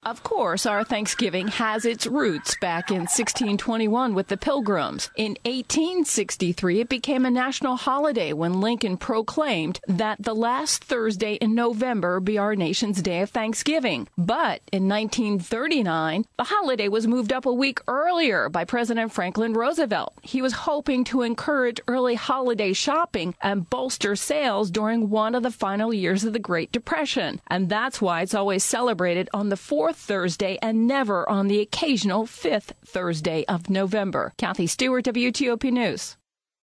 Of course, our Thanksgiving has its roots back in 1621 with the Pilgrims. In 1863, it became a national holiday when Lincoln proclaimed that the last Thursday in November be our nation's day of Thanksgiving. But in 1939, the holiday was moved up a week earlier by President Franklin Roosevelt. He was hoping to encourage early holiday shopping and bolster sales during one of the final years of the Great Depression. And that's why it's always celebrated on the fourth Thursday and never on the occasional fifth Thursday of November. Kathy Stewart, WTOP News.